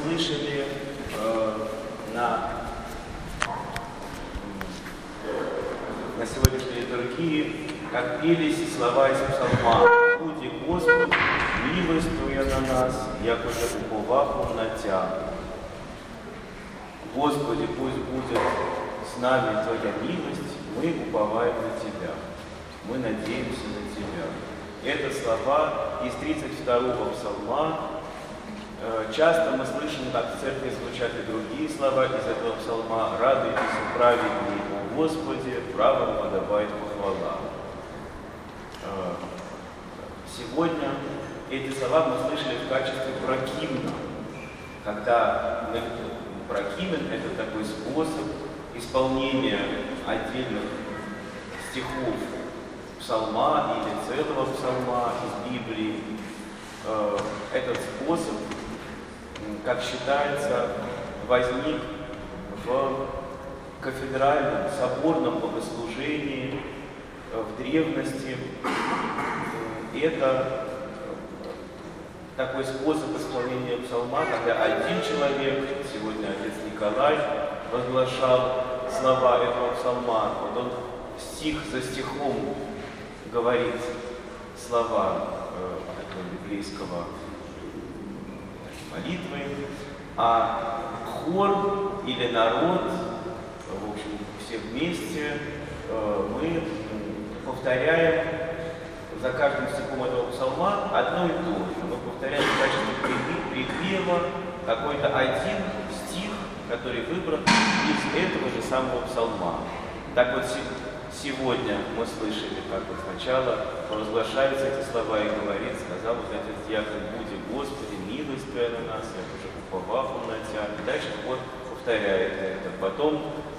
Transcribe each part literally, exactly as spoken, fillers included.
слышали э, на, на сегодняшней литургии, как пелись слова из псалма: «Буди Господь, милостуя на нас, як уже уповаху на Тя». Господи, пусть будет с нами Твоя милость, мы уповаем на Тебя, мы надеемся на Тебя. Это слова из тридцать второго псалма. Часто мы слышим, как в церкви звучат и другие слова из этого псалма: «Радуйтесь, праведней, о Господи, правым подобает похвала». Сегодня эти слова мы слышали в качестве прокимна, когда прокимен — это такой способ исполнения отдельных стихов псалма или целого псалма из Библии. Этот способ, как считается, возник в кафедральном соборном богослужении в древности. Это такой способ исполнения псалма, когда один человек, сегодня отец Николай, возглашал слова этого псалма. Вот он стих за стихом говорит слова библейского молитвы, а хор или народ, в общем, все вместе, мы повторяем за каждым стихом этого псалма одно и то же. Мы повторяем в качестве припева какой-то один стих, который выбран из этого же самого псалма. Так вот, сегодня мы слышали, как вот сначала провозглашаются эти слова и говорит, сказал вот отец диакон: «Буди Господи, милость Твоя на нас, я уже уповаху на Тя». И дальше хор повторяет это. Потом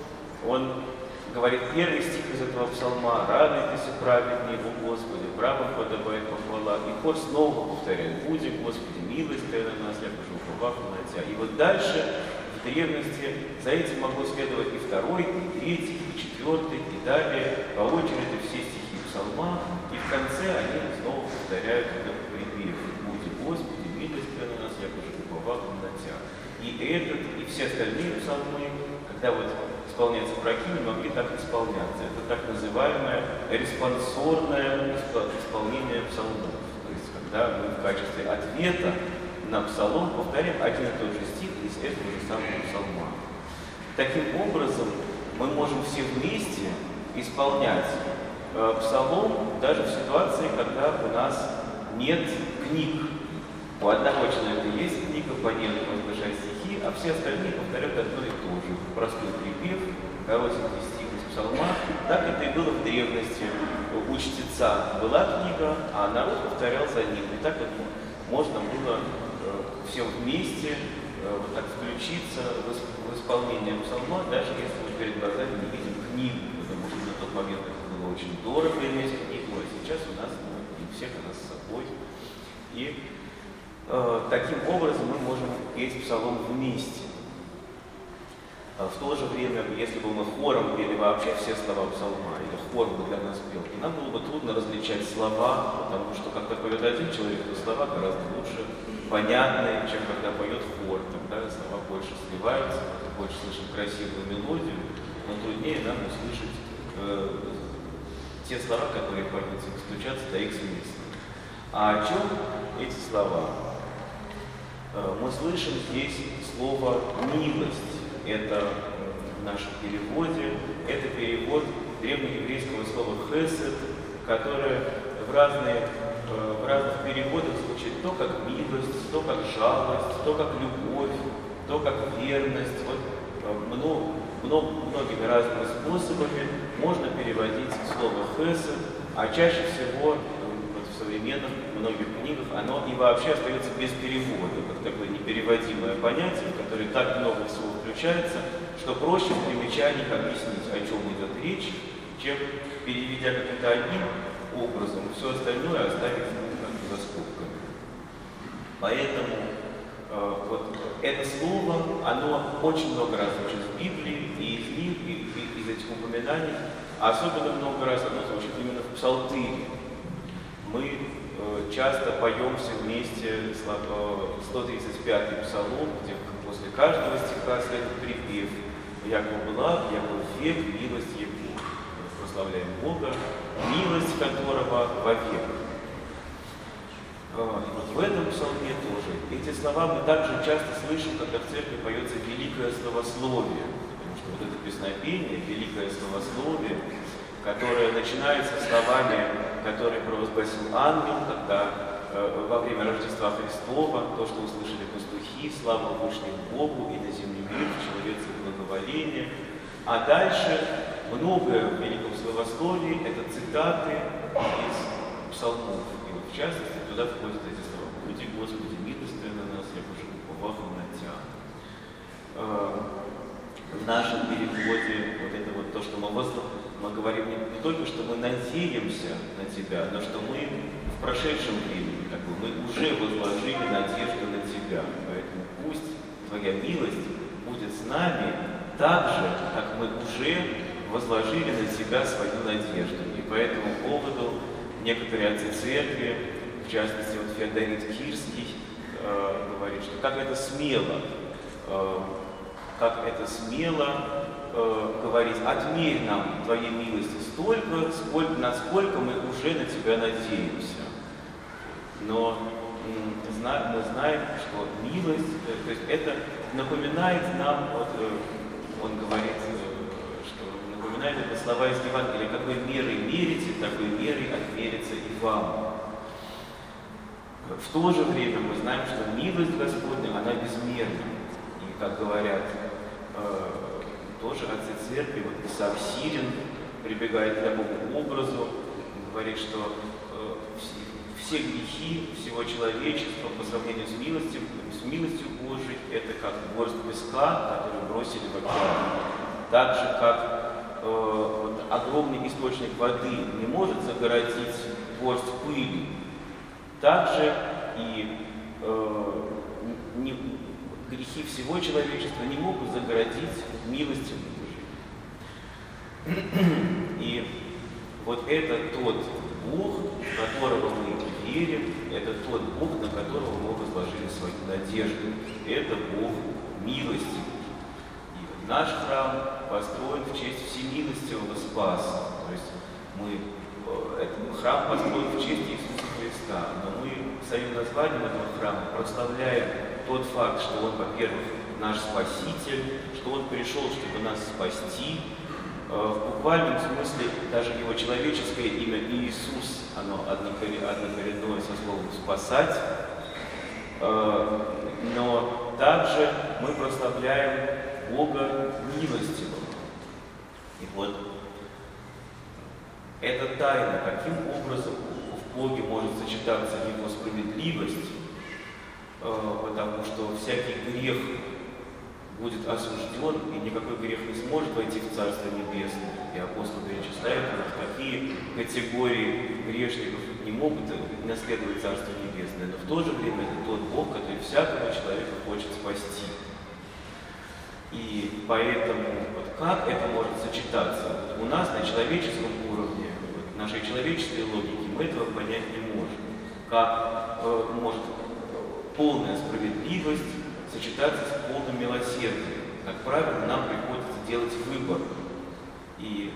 он говорит первый стих из этого псалма: «Радуйтесь, праведней, о Господи, правым подобает похвала». И хор снова повторяет: «Буди Господи, милость Твоя на нас, я уже уповаху на Тя». И вот дальше в древности за этим могло следовать и второй, и третий, и четвертый, и далее по очереди все стихи псалма, и в конце они снова повторяют этот припев: «Буди Господи, милость Твоя на нас, я уже уповаху на Тя». И этот, и все остальные псалмы, когда вот исполняется прокимен, могли так исполняться. Это так называемое респонсорное исполнение псалмов. То есть, когда мы в качестве ответа на псалом повторяем один и тот же стих из этого же самого псалма. Таким образом, мы можем все вместе исполнять э, псалом даже в ситуации, когда у нас нет книг. У одного человека есть книга, по ней он возглашает стихи, а все остальные повторяют одно и то же. Простой припев, коротенький стих из псалма. Так это и было в древности. У чтеца была книга, а народ повторял за ним. И так вот можно было всем вместе э, вот так включиться в, в исполнение псалма, даже если мы перед глазами не видим книгу, потому что на тот момент это было очень дорого иметь книгу, а сейчас у нас ну, не всех у нас с собой. И э, таким образом мы можем петь псалом вместе. А в то же время, если бы мы хором пели вообще все слова псалма, или хор бы для нас пел, то нам было бы трудно различать слова, потому что когда поет один человек, то слова гораздо лучше понятные, чем когда поет хор. Тогда слова больше сливаются, больше слышим красивую мелодию, но труднее нам услышать э, те слова, которые поются, стучаться до их смысла. А о чем эти слова? Э, мы слышим здесь слово «милость». Это в нашем переводе, это перевод древнееврейского слова «хесед», которое в, разные, в разных переводах звучит то как милость, то как жалость, то как любовь, то как верность. Вот много, много, многими разными способами можно переводить слово «хесед», а чаще всего вот в современных многих книгах оно и вообще остается без перевода, как такое непереводимое понятие, в которое так много всего включается, что проще в примечаниях объяснить, о чем идет речь, чем переведя как-то одним образом, все остальное оставить ну, за скобками. Поэтому э, вот это слово, оно очень много раз звучит в Библии, и из них, и, и из этих упоминаний, а особенно много раз оно звучит именно в Псалтыре. Мы э, часто поем все вместе сто тридцать пятый псалом, где после каждого стиха следует припев «Яко благ, яко век, милость Его». Прославляем Бога, милость которого вовек. Вот в этом псалме тоже. Эти слова мы также часто слышим, когда в церкви поется великое словословие. Потому что вот это песнопение, великое словословие, которое начинается словами, которые провозгласил ангел, когда э, во время Рождества Христова, то, что услышали пастухи, слава Вышнему Богу и на земле мир, человеческое благоволение. А дальше многое в великом словословии — это цитаты из псалмов. И вот в частности туда входят эти слова: «Будь, Господи, милостивый на нас, я уже уповахом на Тя». В нашем переводе вот это вот то, что мы, мы говорим не, не только, что мы надеемся на Тебя, но что мы в прошедшем времени, как бы, мы уже возложили надежду на Тебя. Поэтому пусть Твоя милость будет с нами так же, как мы уже возложили на Тебя свою надежду. И по этому поводу некоторые отцы церкви, в частности вот Феодорит Кирский, э, говорит, что как это смело, э, как это смело э, говорить: «Отмерь нам Твоей милости столько, сколько, насколько мы уже на Тебя надеемся». Но м, зна, мы знаем, что милость, э, то есть это напоминает нам, вот, э, он говорит, э, что напоминает это слова из Евангелия: «Какой мерой мерите, такой мерой отмерится и вам». В то же время мы знаем, что милость Господня, она безмерна. И, как говорят э, тоже отцы церкви, вот Исаак Сирин прибегает к такому образу, говорит, что э, все, все грехи всего человечества по сравнению с милостью, с милостью Божией, это как горсть песка, которую бросили в океан. Так же, как э, вот, огромный источник воды не может загородить горсть пыли, также и э, не, грехи всего человечества не могут загородить милости Божией. И вот это тот Бог, в которого мы верим, это тот Бог, на которого мы возложили свою надежду. Это Бог милости. И наш храм построен в честь всемилостивого Спаса. То есть мы, этот храм построен в честь Иисуса Христа, но мы своим названием этого храма прославляем тот факт, что Он, во-первых, наш Спаситель, что Он пришел, чтобы нас спасти. В буквальном смысле даже Его человеческое имя Иисус, оно однокоренное со словом «спасать». Но также мы прославляем Бога милостивого. И вот эта тайна, каким образом в Боге может сочетаться Его справедливость, потому что всякий грех будет осужден, и никакой грех не сможет войти в Царство Небесное. И апостол перечисляет, какие категории грешников не могут наследовать Царство Небесное, но в то же время это тот Бог, который всякого человека хочет спасти. И поэтому вот как это может сочетаться? Вот у нас на человеческом уровне, вот, нашей человеческой логики, мы этого понять не можем. Как э, может полная справедливость сочетаться с полным милосердием? Как правило, нам приходится делать выбор. И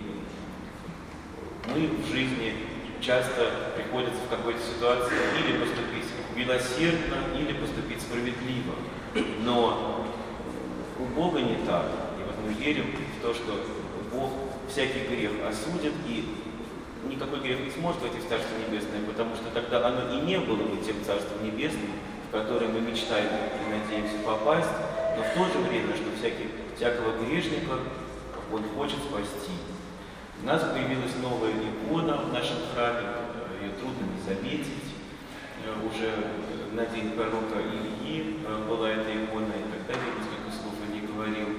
мы в жизни часто приходится в какой-то ситуации или поступить милосердно, или поступить справедливо. Но у Бога не так. И вот мы верим в то, что Бог всякий грех осудит, и никакой грех не сможет войти в Царство Небесное, потому что тогда оно и не было бы тем Царством Небесным, в которое мы мечтаем и надеемся попасть, но в то же время, что всякий, всякого грешника Он хочет спасти. У нас появилась новая икона в нашем храме, ее трудно не заметить. Уже на день пророка Ильи была эта икона, и тогда я несколько слов о ней говорил.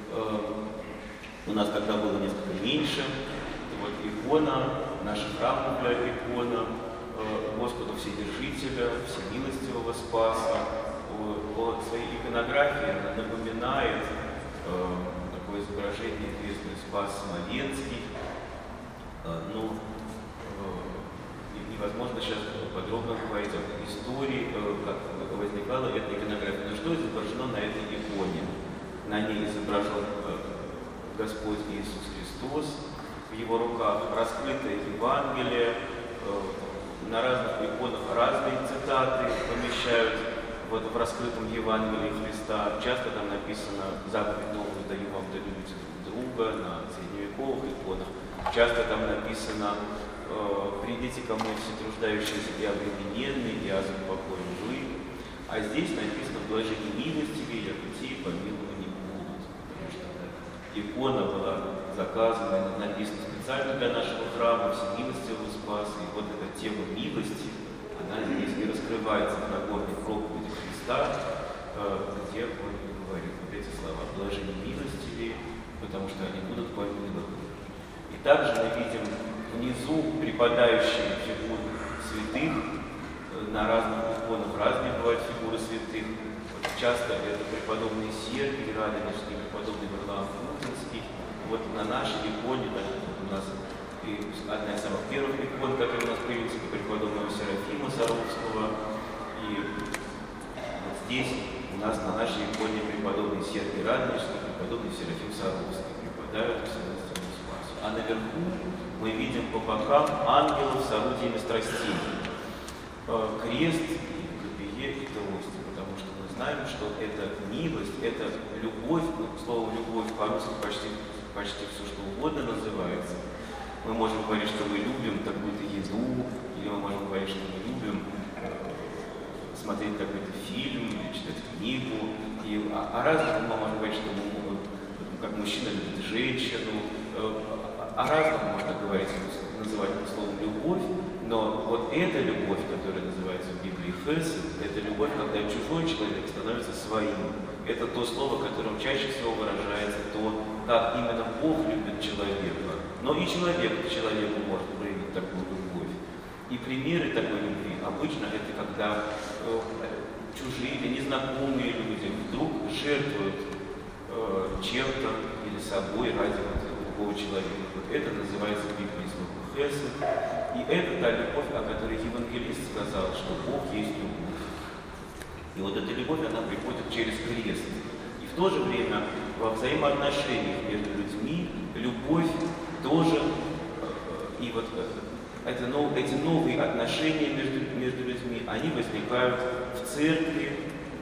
У нас тогда было несколько меньше. Вот икона, наша храмовая икона Господа Вседержителя, Всемилостивого Спаса. По своей иконографии она напоминает такое изображение известный Спас Смоленский. Ну, невозможно сейчас подробно говорить об истории, как возникала эта иконография. Но что изображено на этой иконе? На ней изображен Господь Иисус Христос, в Его руках раскрытое Евангелие, на разных иконах разные цитаты помещают вот в раскрытом Евангелии Христа. Часто там написано «Заповедь новую даю вам, да любите друг друга», на средневековых иконах. Часто там написано «Придите ко мне все труждающиеся и обремененные, и аз упокоим вы». А здесь написано «Блаженны милостивые, яко помилованы не будут». Потому что икона была заказана, написана специально для нашего храма, всемилостивого Спаса. И вот эта тема милости, она здесь и раскрывается в Нагорной проповеди Христа, где он говорит вот эти слова «Блаженны милостивые, потому что они будут помилованы». И также мы видим внизу припадающие фигуры святых. На разных иконах разные бывают фигуры святых. Вот часто это преподобный Сергий Радонежский, преподобный Варлаам Путинский. Вот на нашей иконе, да, у нас и одна из самых первых икон, которая у нас появилась, это преподобного Серафима Саровского. И вот здесь у нас на нашей иконе преподобный Сергий Радонежский, преподобный Серафим Саровский преподают к Вселенскому Спасу. А наверху мы видим по бокам ангелов с орудиями страстей. Крест, копие и трости, потому что мы знаем, что это милость, это любовь, слово любовь по-русски почти, почти все, что угодно называется. Мы можем говорить, что мы любим какую-то еду, или мы можем говорить, что мы любим смотреть какой-то фильм, или читать книгу, и, а, а разных мы можем говорить, что мы, как мужчина любит женщину, о разном можно говорить, называть словом любовь. Но вот эта любовь, которая называется в Библии хесед, это любовь, когда чужой человек становится своим. Это то слово, которым чаще всего выражается то, как именно Бог любит человека. Но и человек к человеку может проявить такую любовь. И примеры такой любви обычно это когда э, чужие или незнакомые люди вдруг жертвуют э, чем-то или собой ради вот другого человека. Вот это называется в Библии слово хесед. И это та любовь, о которой евангелист сказал, что Бог есть любовь. И вот эта любовь, она приходит через крест. И в то же время во взаимоотношениях между людьми любовь тоже, и вот это, эти новые отношения между, между людьми, они возникают в церкви,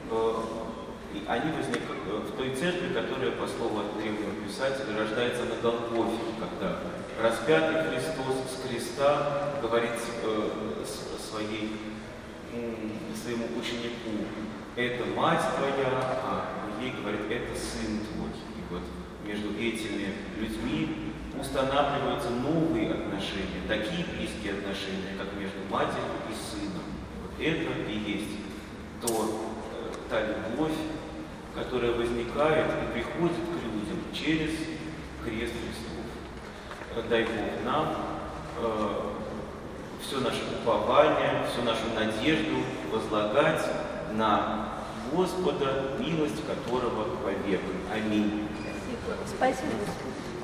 и они возникают в той церкви, которая, по слову древнего писателя, рождается на Голгофе, когда распятый Христос с креста говорит э, своей, э, своему ученику: это мать твоя, а ей говорит: это сын твой. И вот между этими людьми устанавливаются новые отношения, такие близкие отношения, как между матерью и сыном. Вот это и есть то, э, та любовь, которая возникает и приходит к людям через крест Христов. Дай Бог нам э, все наше упование, всю нашу надежду возлагать на Господа, милость которого вовек. Аминь. Спасибо.